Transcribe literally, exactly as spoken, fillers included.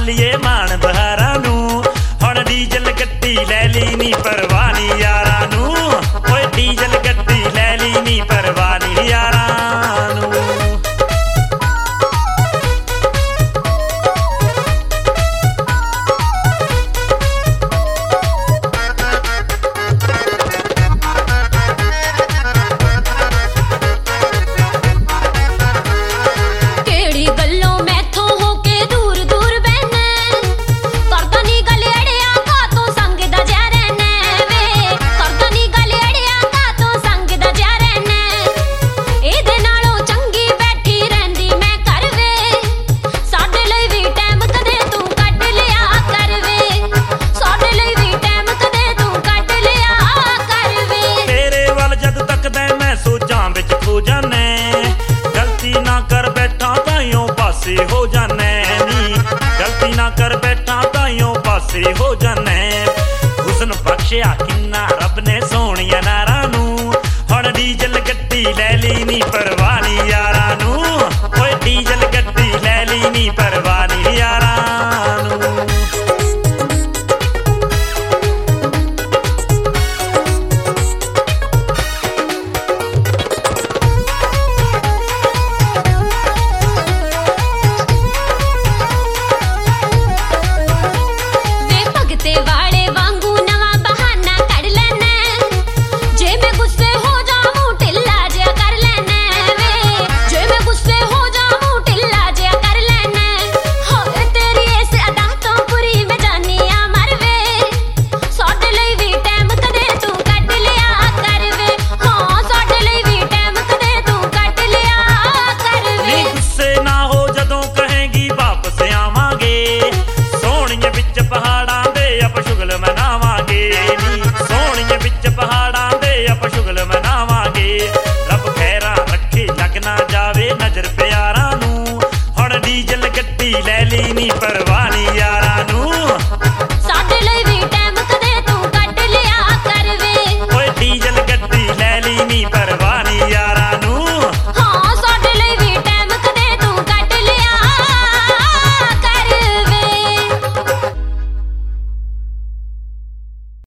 ਲੀਏ ਮਾਣ ਬਹਾਰਾਂ ਨੂੰ। ਹੁਣ ਡੀਜ਼ਲ ਗੱਡੀ ਲੈ ਲਈ ਨੀ ਪਰਵਾਹ ਨੀ ਯਾਰਾਂ ਨੂੰ। ਓਏ ਡੀਜ਼ਲ ਗੱਡੀ ਲੈ ਲਈ ਨੀ ਪਰਵਾਹ ਨੀ ਯਾਰਾਂ ਨੂੰ। गलती ना कर बैठा ताइयों पासे हो जाने नी। गलती ना कर बैठा ताइयों पासे हो जाने। हुस्न बख्शिया किन्ना रब ने सोहणिया नारां नूं। हुण डीजल गड्डी लै ली नी परवाह नी यारां नूं। ओए डीजल गड्डी लै ली नी परवाह नी यारां नूं। पहाड़ां दे आप शुगल मनावांगे नी। सोहणिए विच पहाड़ां दे आप शुगल मनावांगे। रब खैरां रखे लग ना जावे नजर प्यारां नूं। हुण डीजल गड्डी लै ली नी परवाह नी यारां नूं। साडे लई भी टाइम कदे तू कढ लिया कर वे। ओए डीजल गड्डी लै ली नी परवाह नी यारां